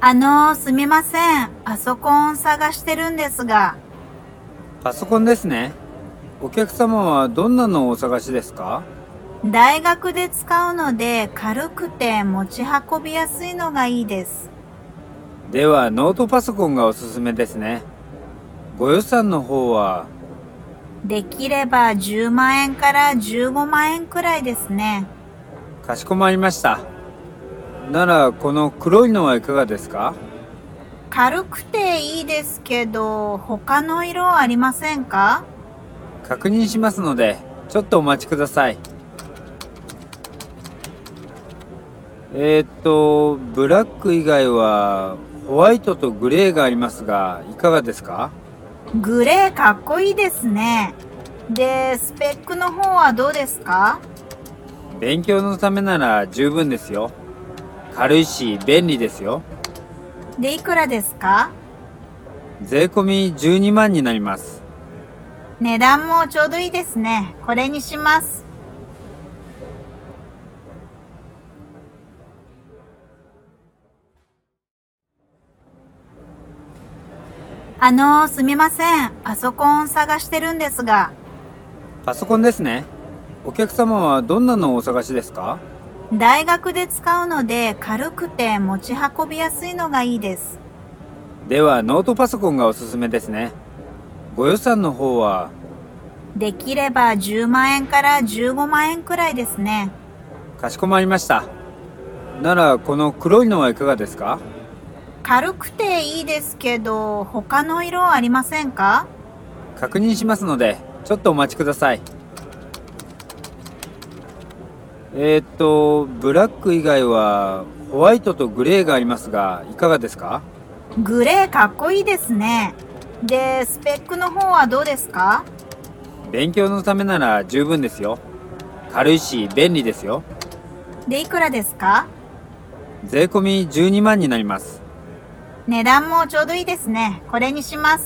すみません。パソコン探してるんですが。 パソコンですね。お客様はどんなのをお探しですか？ 大学で使うので軽くて持ち運びやすいのがいいです。 ではノートパソコンがおすすめですね。ご予算の方は？ できれば10万円から15万円くらいですね。 かしこまりました。ならこの黒いのはいかがですか？ 軽くていいですけど、他の色ありませんか？ 確認しますのでちょっとお待ちください。ブラック以外はホワイトとグレーがありますがいかがですか？ グレーかっこいいですね。で、スペックの方はどうですか？ 勉強のためなら十分ですよ。軽いし便利ですよ。 で、いくらですか？ 税込み12万になります。 値段もちょうどいいですね。これにします。すみません。パソコン探してるんですが。 パソコンですね。お客様はどんなのをお探しですか？ 大学で使うので軽くて持ち運びやすいのがいいです。 ではノートパソコンがおすすめですね。ご予算の方は？ できれば10万円から15万円くらいですね。 かしこまりました。ならこの黒いのはいかがですか？ 軽くていいですけど、他の色ありませんか？ 確認しますのでちょっとお待ちください。ブラック以外はホワイトとグレーがありますがいかがですか？ グレーかっこいいですね。で、スペックの方はどうですか？ 勉強のためなら十分ですよ。軽いし便利ですよ。 で、いくらですか？ 税込み12万になります。 値段もちょうどいいですね。これにします。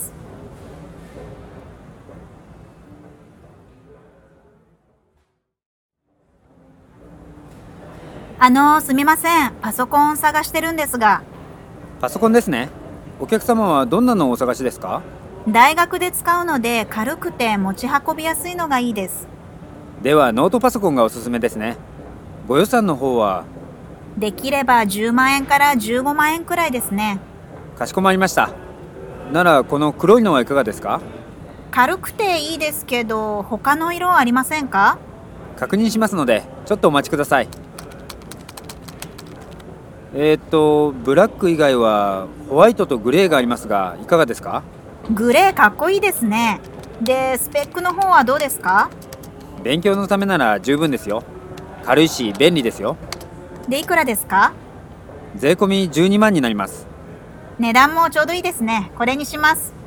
すみません。パソコン探してるんですが。 パソコンですね。お客様はどんなのをお探しですか？ 大学で使うので軽くて持ち運びやすいのがいいです。 ではノートパソコンがおすすめですね。ご予算の方は？ できれば10万円から15万円くらいですね。 かしこまりました。ならこの黒いのはいかがですか？ 軽くていいですけど、他の色ありませんか？ 確認しますのでちょっとお待ちください。ブラック以外はホワイトとグレーがありますがいかがですか？ グレーかっこいいですね。で、スペックの方はどうですか？ 勉強のためなら十分ですよ。軽いし便利ですよ。 で、いくらですか？ 税込み12万になります。 値段もちょうどいいですね。これにします。